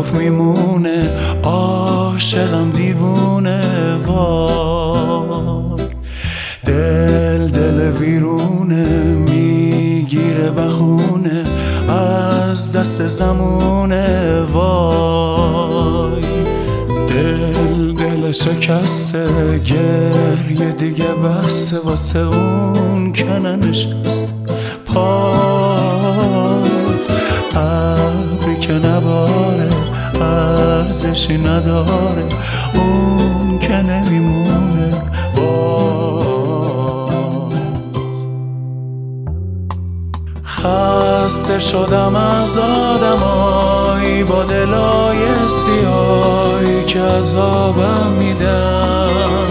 گفت میمونه، عاشقم دیوونه. وای دل ویرونه، میگیره بهونه از دست زمونه. وای دل شکسته، گریه دیگه بسته واسه اون که ننشست پات. ابری که نباره ارزشی نداره، اون که نمیمونه خسته شدم از آدمایی با دلای سیاهی که عذابم میدن.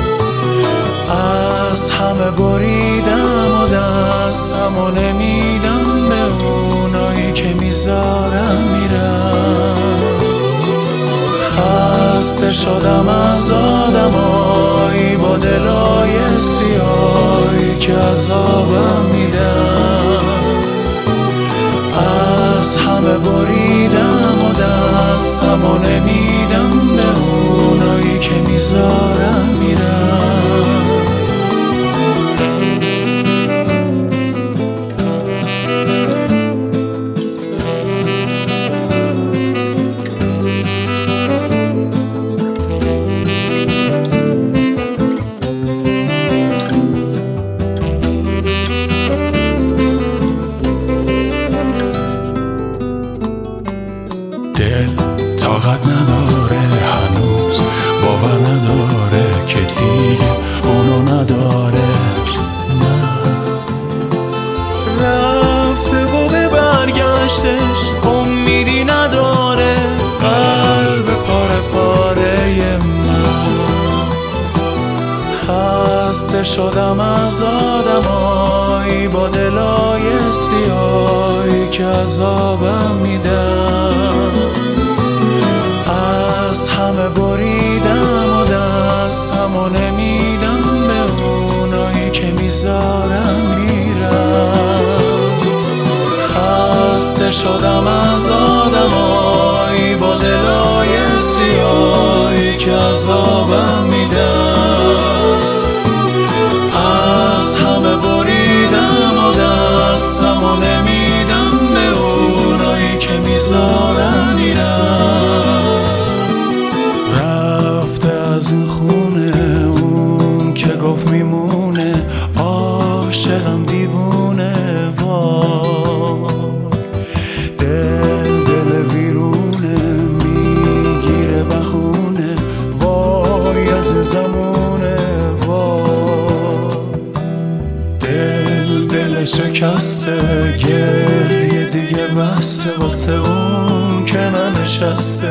از همه بریدم و دستمو نمیدم به اونایی که میذارم میرم. خسته شدم از آدمایی با دلای سیاهی که عذابم میدن. از همه بریدم و دستمو نمیدم به اونایی که میذارم میرم. دل طاقت نداره هنوز، باور نداره که دیگه اونو نداره. نه رفته و به برگشتش امیدی نداره. قلب پاره پاره من خسته شدم از آدمایی با دلای سیاهی که عذابم میدن. از همه بریدم و دستمو نمیدم به اونایی که میذارم میرم. خسته شدم از آدمایی با دلای سیاهی که عذابم میدن. از همه بریدم و دستمو نمیدم به اونایی که میذارم میرم. رفته از این خونه اون که گفت میمونه، عاشقم دیوونه. وای دل ویرونه، میگیره بهونه وای از زمونه. وای دل شکسته، گریه دیگه بسته واسه اون که ننشسته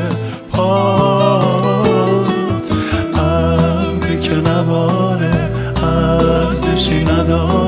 پات. ابری که نباره ارزشی نداره.